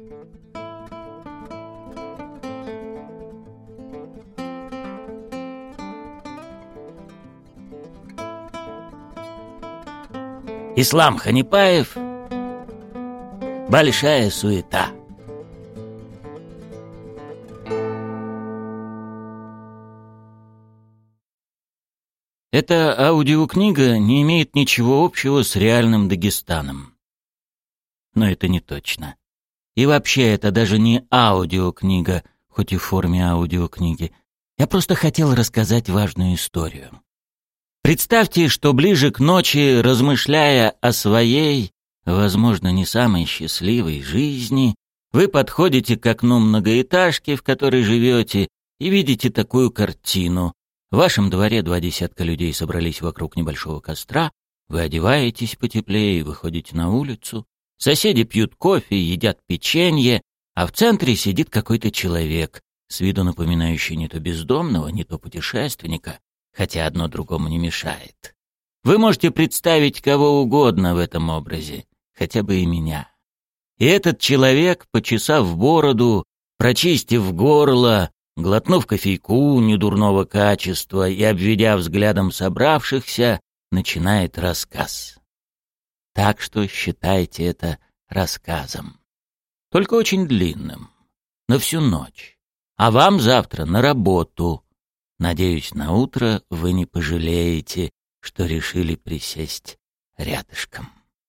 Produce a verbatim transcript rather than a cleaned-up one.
Ислам Ханипаев. Большая суета. Эта аудиокнига не имеет ничего общего с реальным Дагестаном. Но это не точно. И вообще, это даже не аудиокнига, хоть и в форме аудиокниги. Я просто хотел рассказать важную историю. Представьте, что ближе к ночи, размышляя о своей, возможно, не самой счастливой жизни, вы подходите к окну многоэтажки, в которой живете, и видите такую картину. В вашем дворе два десятка людей собрались вокруг небольшого костра, вы одеваетесь потеплее и выходите на улицу. Соседи пьют кофе, едят печенье, а в центре сидит какой-то человек, с виду напоминающий не то бездомного, не то путешественника, хотя одно другому не мешает. Вы можете представить кого угодно в этом образе, хотя бы и меня. И этот человек, почесав бороду, прочистив горло, глотнув кофейку недурного качества и обведя взглядом собравшихся, начинает рассказ. Так что считайте это рассказом. Только очень длинным, на всю ночь. А вам завтра на работу. Надеюсь, на утро вы не пожалеете, что решили присесть рядышком.